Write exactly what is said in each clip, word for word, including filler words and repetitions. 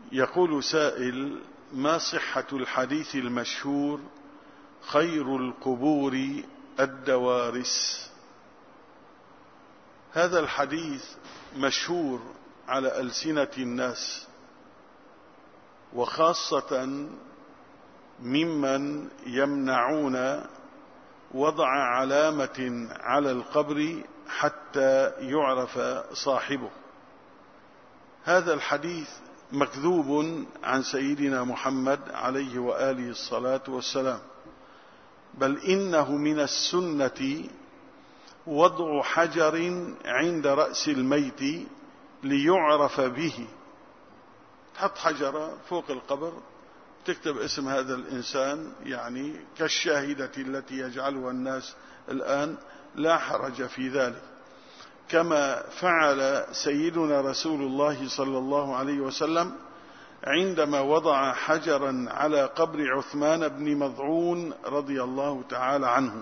يقول سائل: ما صحة الحديث المشهور خير القبور الدوارس؟ هذا الحديث مشهور على ألسنة الناس، وخاصة ممن يمنعون وضع علامة على القبر حتى يعرف صاحبه. هذا الحديث مكذوب عن سيدنا محمد عليه وآله الصلاة والسلام، بل إنه من السنة وضع حجر عند رأس الميت ليعرف به. تحط حجرة فوق القبر، تكتب اسم هذا الإنسان، يعني كالشاهدة التي يجعلها الناس الآن، لا حرج في ذلك. كما فعل سيدنا رسول الله صلى الله عليه وسلم عندما وضع حجرا على قبر عثمان بن مظعون رضي الله تعالى عنه.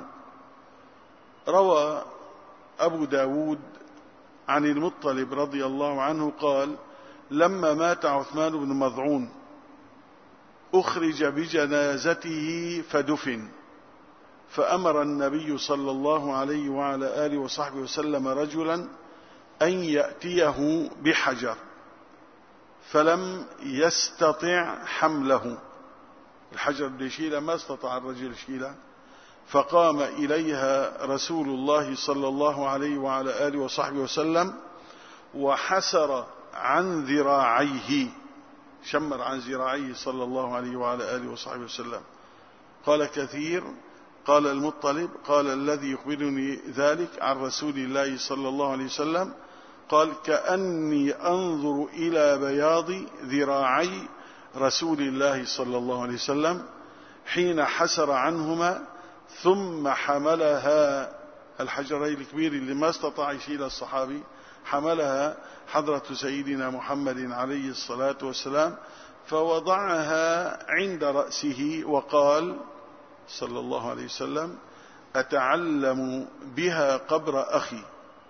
روى أبو داود عن المطلب رضي الله عنه قال: لما مات عثمان بن مظعون أخرج بجنازته فدفن، فأمر النبي صلى الله عليه وعلى آله وصحبه وسلم رجلا أن يأتيه بحجر، فلم يستطع حمله. الحجر اللي يشيله ما استطاع الرجل يشيله، فقام إليها رسول الله صلى الله عليه وعلى آله وصحبه وسلم وحسر عن ذراعيه، شمر عن ذراعيه صلى الله عليه وعلى آله وصحبه وسلم. قال كثير، قال المطلب، قال الذي يخبرني ذلك عن رسول الله صلى الله عليه وسلم، قال: كأني أنظر إلى بياض ذراعي رسول الله صلى الله عليه وسلم حين حسر عنهما، ثم حملها، الحجرين الكبير اللي ما استطاع يشيل الصحابي، حملها حضرة سيدنا محمد عليه الصلاة والسلام فوضعها عند رأسه، وقال صلى الله عليه وسلم: أتعلم بها قبر أخي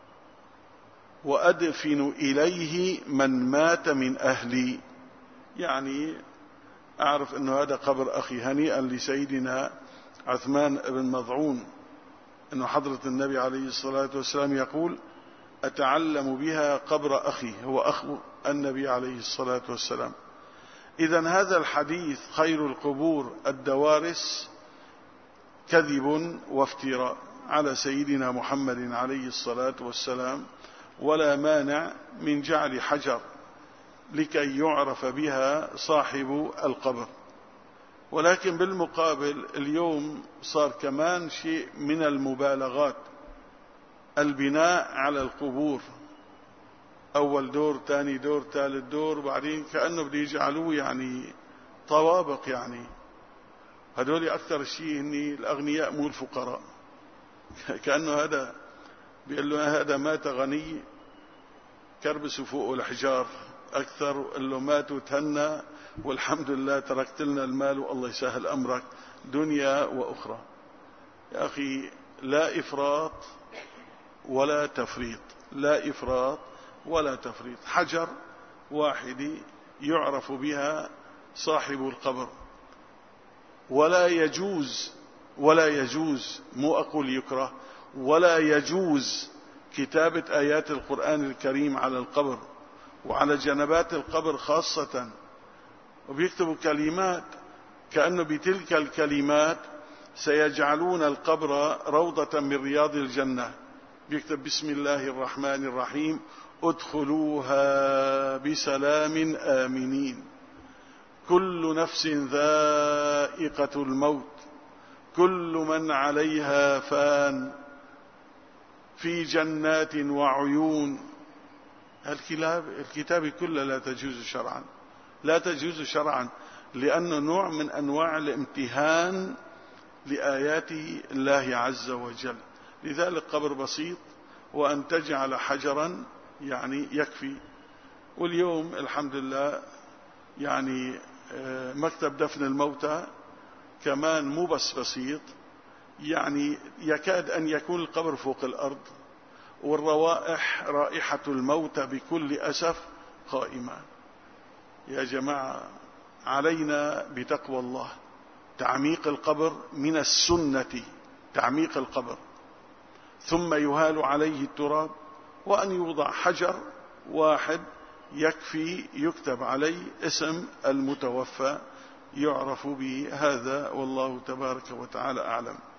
وأدفن إليه من مات من أهلي. يعني أعرف أن هذا قبر أخي، هنيئا لسيدنا عثمان بن مظعون، أن حضرة النبي عليه الصلاة والسلام يقول: أتعلم بها قبر أخي، هو أخو النبي عليه الصلاة والسلام. إذن هذا الحديث خير القبور الدوارس كذب وافتراء على سيدنا محمد عليه الصلاة والسلام، ولا مانع من جعل حجر لكي يعرف بها صاحب القبر. ولكن بالمقابل اليوم صار كمان شيء من المبالغات، البناء على القبور، أول دور، ثاني دور، ثالث دور، بعدين كأنه بده يجعلوه يعني طوابق. يعني هذول أكثر شيء هني الأغنياء مو الفقراء، كأنه هذا بيقول له هذا مات غني كربسوا فوقه الحجار أكثر، قال له مات وتهنى والحمد لله تركت لنا المال والله يسهل أمرك دنيا وأخرى. يا أخي لا إفراط ولا تفريط، لا إفراط ولا تفريط. حجر واحد يعرف بها صاحب القبر، ولا يجوز ولا يجوز مو أقول يكره، ولا يجوز كتابة آيات القرآن الكريم على القبر وعلى جنبات القبر خاصة، وبيكتبوا كلمات كأنه بتلك الكلمات سيجعلون القبر روضة من رياض الجنة. بيكتب بسم الله الرحمن الرحيم ادخلوها بسلام آمنين، كل نفس ذائقة الموت، كل من عليها فان، في جنات وعيون. الكتاب الكتاب كله لا تجوز شرعا، لا تجوز شرعا، لأنه نوع من أنواع الامتهان لآيات الله عز وجل. لذلك قبر بسيط وأن تجعل حجرا يعني يكفي. واليوم الحمد لله يعني مكتب دفن الموتى كمان مو بس بسيط، يعني يكاد أن يكون القبر فوق الأرض، والروائح رائحة الموتى بكل أسف قائمة. يا جماعة علينا بتقوى الله. تعميق القبر من السنة، تعميق القبر، ثم يهال عليه التراب، وأن يوضع حجر واحد يكفي يكتب عليه اسم المتوفى يعرف به هذا، والله تبارك وتعالى أعلم.